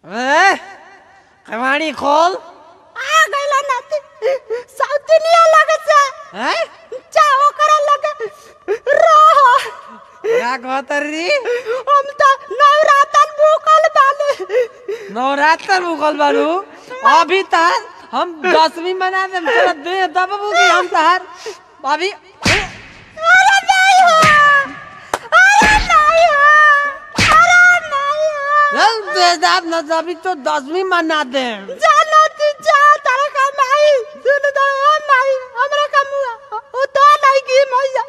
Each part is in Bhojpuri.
कहानी खोल आ गइला नाती साउथनिया लगे से हैं चाहो करे लगे रहो क्या कहतरी हम तो नवरातन भूखल बाले नवरात्र भूखल बालू अभी तक हम 10वीं मना दे तेरा दे दबबू की हम तहार अभी अरे नहीं हो अरे नहीं हो अरे नहीं हो चल दे दाब न अभी तो 10वीं मना दे जानो तू जा तारे का माई सुन दो माई हमरा का मुआ ओ तो नहीं की मैया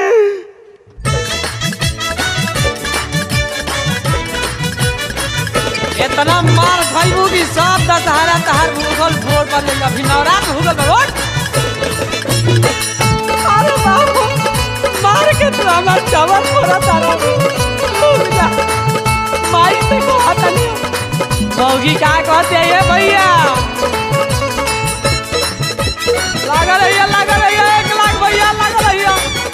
इतना मार खाइबू की सब दशहरा तहार भूखल भोर पर ले अभी नवरात्र भूखल बरोड अरे बाबू मार के तू हमार चावल फोड़ा तारा रुक जा माई से को हटा नहीं मौगी का कहते हैं ये भैया लगा रहिए 1 लाख भैया लगा रहिए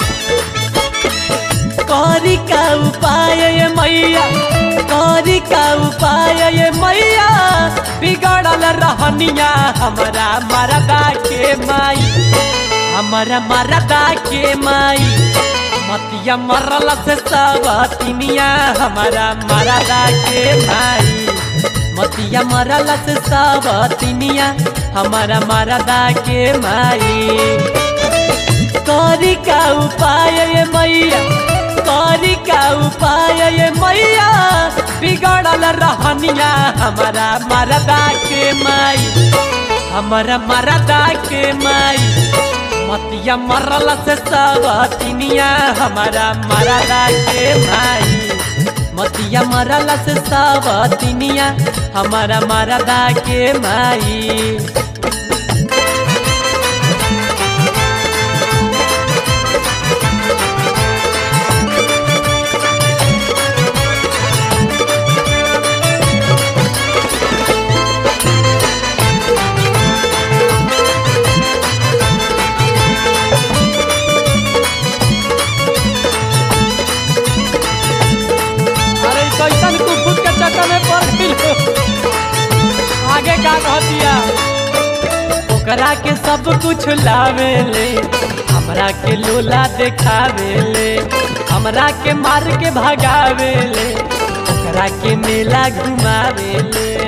कौरी का उपाय ये मैया कौरी का उपाय ये मैया बिगड़ल रहनिया हमारा मरदा के माई हमारा मरदा के माई मतिया मरल से सब तिनिया हमारा मरदा के माई मतिया मरल से सब तिनिया हमारा मरदा के माई कौरी का उपाय ये मैया कौरी का उपाय ये मैया बिगड़ल रहनिया हमारा मरदा के माई हमारा मरदा के माई मतिया मरल से सब तिनिया हमारा मरदा के माई मतिया मरल से सब तिनिया हमारा मरदा के माई कैसन तू खुद के चक्कर में पड़ गई आगे का कहतिया ओकरा के सब कुछ लावे ले हमरा के लोला देखावे ले हमरा के मार के भगावे ले ओकरा के मेला घुमावे ले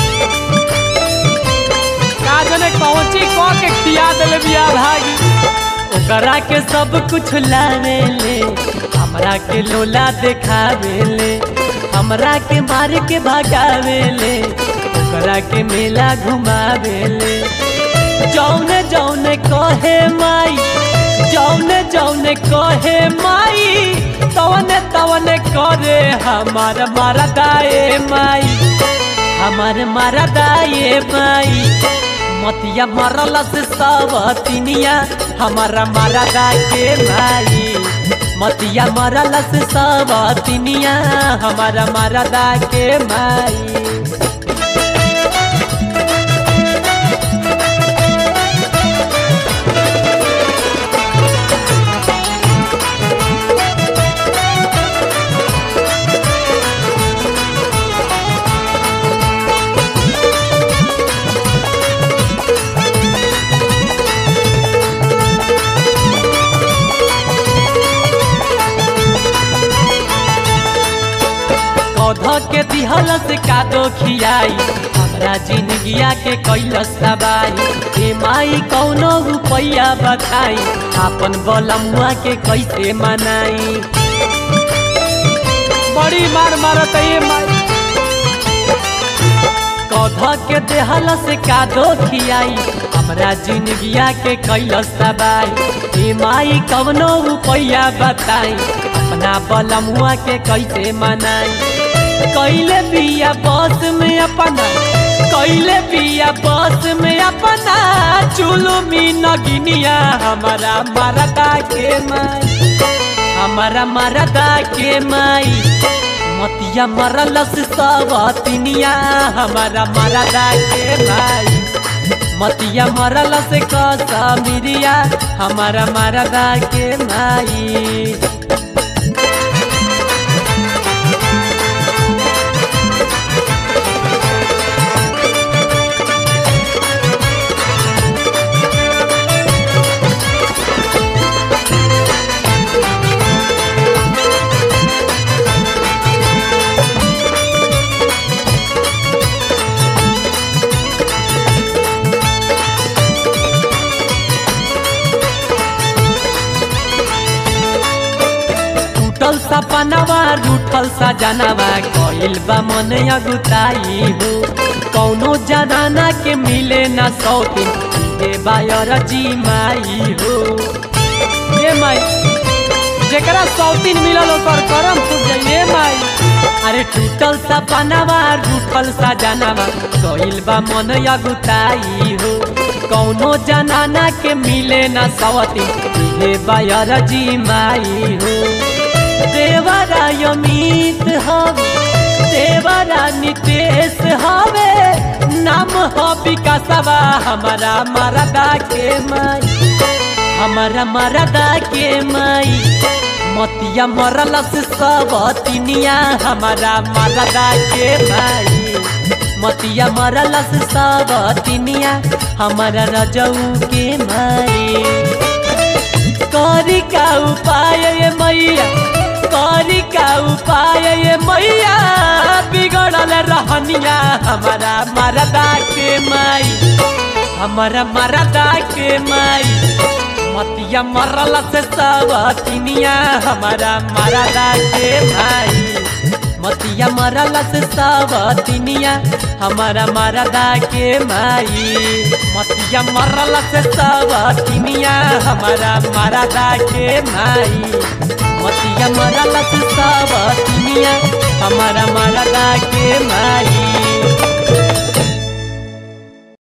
का जने पहुंची को के खिया देले बिया भागी ओकरा के सब कुछ लावे ले हमरा के लोला देखावे ले हमरा के मार के भगावे ले ओकरा के मेला घुमावे ले जौने जौने कहे माई जौने जौने कहे माई तवने तवने करे हमार मरदा ए माई हमार मरदा ए माई मतिया मरल से सब तिनिया हमारा मरदा के माई मतिया मरल से सब तिनिया हमारा मरदा के माई पौधा के दिहल से कादो खियाई हमरा जिंदगिया के कैलस दबाई ए माई कौनो रुपैया बताई अपन बलमुआ के कैसे मनाई बड़ी मार मारत ये माई पौधा के दिहल से कादो खियाई हमरा जिंदगिया के कैलस दबाई ए माई कौनो रुपैया बताई अपना बलमुआ के कैसे मनाई कैले बिया बस में अपना कैले बिया बस में अपना चुलुमी नगिनिया हमारा मरदा के माई हमारा मरदा के माई मतिया मरल से सब तिनिया हमारा मरदा के माई मतिया मरल से कसमिरिया हमारा मरदा के माई सपनावा रूठल सजनावा कइल बा मन अगुताई हो कौनो जनाना के मिले न सौतीन के बायर जी माई हो ये माई जेकरा सौतीन मिलल ओकर करम फूट जाइए माई। अरे टूटल सपनावा रूठल सजनावा कइल बा मन अगुताई हो कौनो जनाना के मिले न सौतीन के बायर जी माई हो। देवरा अमित हवे देवरा नितेश हवे नाम हो विकासवा हमारा मरदा के माई हमारा मरदा के माई मतिया मरल से सब तिनिया हमारा मरदा के माई मतिया मरल से सब तिनिया हमारा रजऊ के माई। करी का उपाय ये मैया करी का उपाय ये मैया बिगड़ल रहनिया हमारा मरदा के माई हमारा मरदा के माई मतिया मरल से सब तिनिया हमारा मरदा के भाई मतिया मरल से सब तिनिया हमारा मरदा के माई मतिया मरल से सब तिनिया हमारा मरदा के माई मतिया मरल से सब तिनिया हमारा मरदा के माई।